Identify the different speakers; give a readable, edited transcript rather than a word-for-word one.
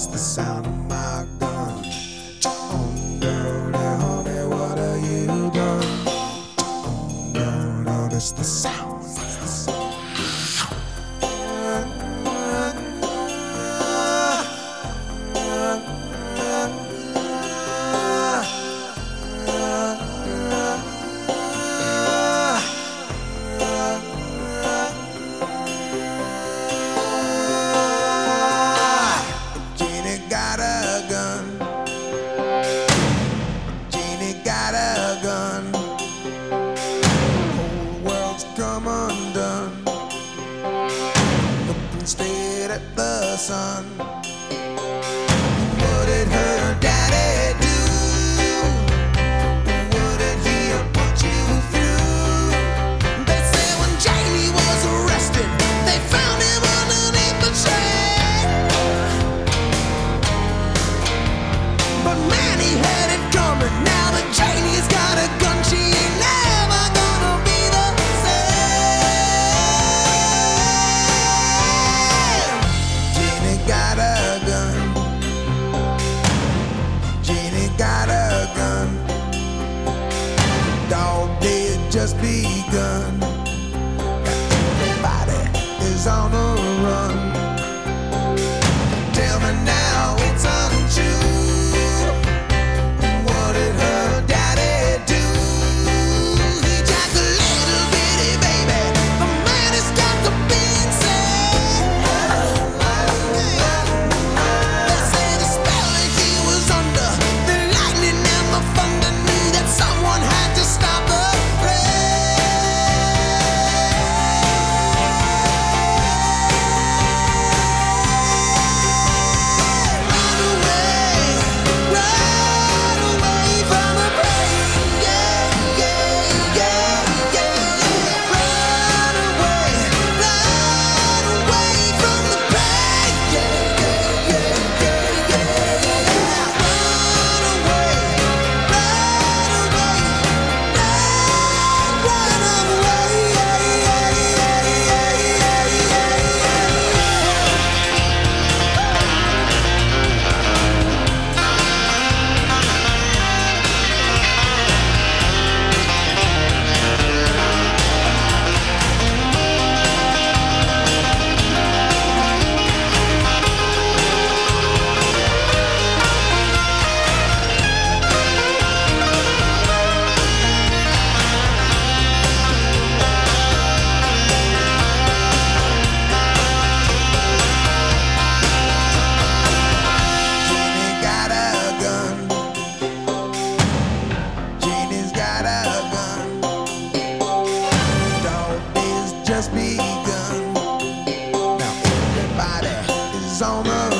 Speaker 1: It's the sound of my gun. Oh, girl, honey, what have you done? Oh, girl, it's the sound. It's the sound. Come undone, looking straight at the sun. What did her daddy do? What did he put you through? They say when Jamie was arrested, they found him underneath the train. But man, he had it coming. Now that Jamie's got a gun, she ain't never gonna be the got a gun. Jeannie got a gun. Dog day had just begun. Everybody is on the run. Tell me now it's untrue. What did her daddy do? He jacked a little bitty baby. The man has got to be insane. Someone had to stop the run away from the pain. Yeah, yeah, yeah, yeah. Run away from the pain. Yeah, yeah, yeah, yeah, yeah. Run away. Just begun. Now everybody is on the